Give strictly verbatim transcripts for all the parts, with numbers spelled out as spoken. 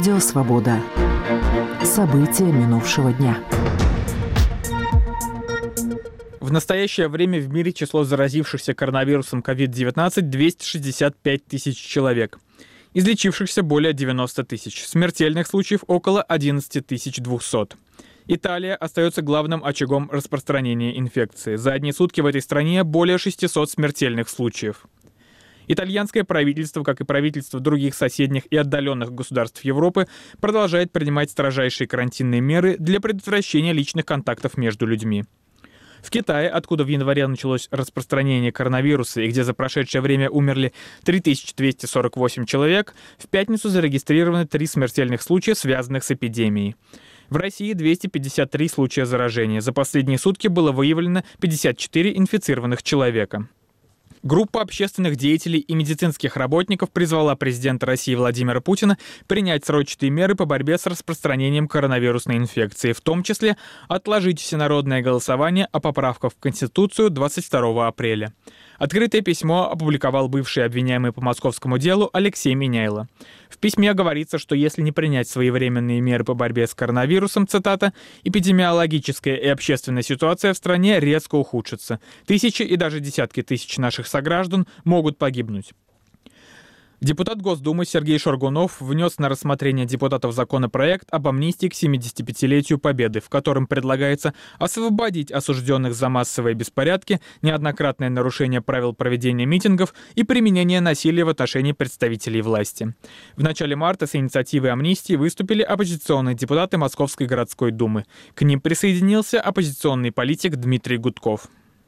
Радио «Свобода». События минувшего дня. В настоящее время в мире число заразившихся коронавирусом ковид девятнадцать двести шестьдесят пять тысяч человек. Излечившихся более девяноста тысяч. Смертельных случаев около одиннадцать тысяч двухсот. Италия остается главным очагом распространения инфекции. За одни сутки в этой стране более шестисот смертельных случаев. Итальянское правительство, как и правительство других соседних и отдаленных государств Европы, продолжает принимать строжайшие карантинные меры для предотвращения личных контактов между людьми. В Китае, откуда в январе началось распространение коронавируса и где за прошедшее время умерли три тысячи двести сорок восемь человек, в пятницу зарегистрированы три смертельных случая, связанных с эпидемией. В России двести пятьдесят три случая заражения. За последние сутки было выявлено пятьдесят четыре инфицированных человека. Группа общественных деятелей и медицинских работников призвала президента России Владимира Путина принять срочные меры по борьбе с распространением коронавирусной инфекции, в том числе отложить всенародное голосование о поправках в Конституцию двадцать второго апреля. Открытое письмо опубликовал бывший обвиняемый по московскому делу Алексей Миняйло. В письме говорится, что если не принять своевременные меры по борьбе с коронавирусом, цитата, «эпидемиологическая и общественная ситуация в стране резко ухудшится. Тысячи и даже десятки тысяч наших сограждан могут погибнуть». Депутат Госдумы Сергей Шаргунов внес на рассмотрение депутатов законопроект об амнистии к семидесятипятилетию Победы, в котором предлагается освободить осужденных за массовые беспорядки, неоднократное нарушение правил проведения митингов и применение насилия в отношении представителей власти. В начале марта с инициативой амнистии выступили оппозиционные депутаты Московской городской думы. К ним присоединился оппозиционный политик Дмитрий Гудков.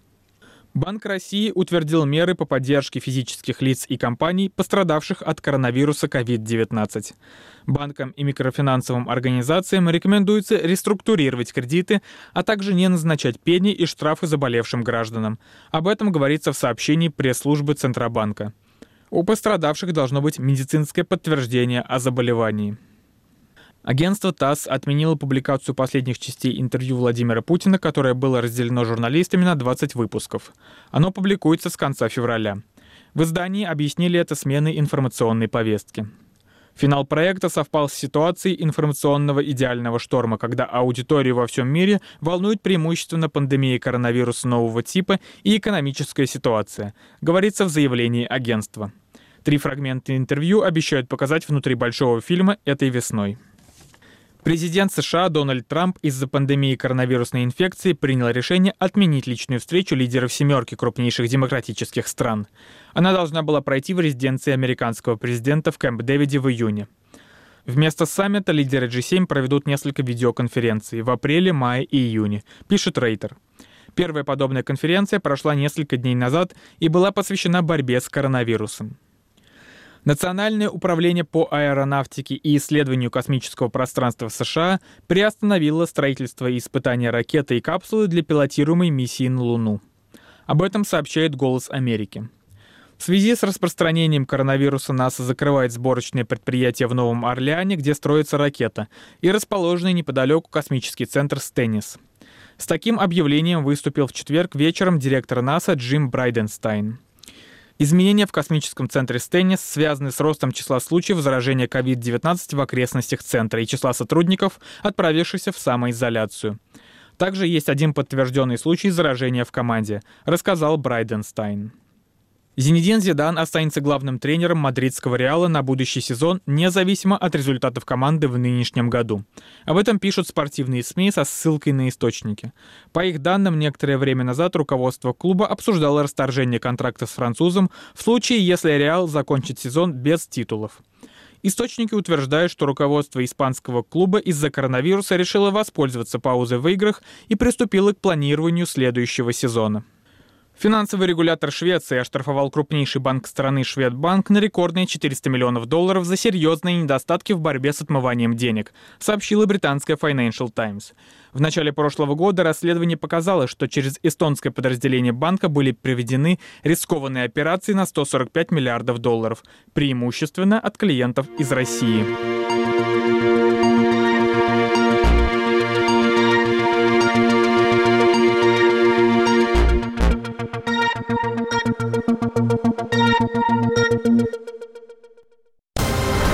Банк России утвердил меры по поддержке физических лиц и компаний, пострадавших от коронавируса ковид девятнадцать. Банкам и микрофинансовым организациям рекомендуется реструктурировать кредиты, а также не назначать пени и штрафы заболевшим гражданам. Об этом говорится в сообщении пресс-службы Центробанка. У пострадавших должно быть медицинское подтверждение о заболевании. Агентство ТАСС отменило публикацию последних частей интервью Владимира Путина, которое было разделено журналистами на двадцать выпусков. Оно публикуется с конца февраля. В издании объяснили это сменой информационной повестки. Финал проекта совпал с ситуацией информационного идеального шторма, когда аудиторию во всем мире волнует преимущественно пандемия коронавируса нового типа и экономическая ситуация, говорится в заявлении агентства. Три фрагмента интервью обещают показать внутри большого фильма этой весной. Президент США Дональд Трамп из-за пандемии коронавирусной инфекции принял решение отменить личную встречу лидеров семерки крупнейших демократических стран. Она должна была пройти в резиденции американского президента в Кэмп-Дэвиде в июне. Вместо саммита лидеры джи семь проведут несколько видеоконференций в апреле, мае и июне, пишет Рейтер. Первая подобная конференция прошла несколько дней назад и была посвящена борьбе с коронавирусом. Национальное управление по аэронавтике и исследованию космического пространства США приостановило строительство и испытания ракеты и капсулы для пилотируемой миссии на Луну. Об этом сообщает «Голос Америки». В связи с распространением коронавируса НАСА закрывает сборочное предприятие в Новом Орлеане, где строится ракета, и расположенный неподалеку космический центр Стеннис. С таким объявлением выступил в четверг вечером директор НАСА Джим Брайденстайн. Изменения в космическом центре Стеннис связаны с ростом числа случаев заражения ковид девятнадцать в окрестностях центра и числа сотрудников, отправившихся в самоизоляцию. Также есть один подтвержденный случай заражения в команде, рассказал Брайденстайн. Зинедин Зидан останется главным тренером мадридского Реала на будущий сезон, независимо от результатов команды в нынешнем году. Об этом пишут спортивные СМИ со ссылкой на источники. По их данным, некоторое время назад руководство клуба обсуждало расторжение контракта с французом в случае, если Реал закончит сезон без титулов. Источники утверждают, что руководство испанского клуба из-за коронавируса решило воспользоваться паузой в играх и приступило к планированию следующего сезона. Финансовый регулятор Швеции оштрафовал крупнейший банк страны Шведбанк на рекордные четыреста миллионов долларов за серьезные недостатки в борьбе с отмыванием денег, сообщила британская Financial Times. В начале прошлого года расследование показало, что через эстонское подразделение банка были проведены рискованные операции на сто сорок пять миллиардов долларов, преимущественно от клиентов из России.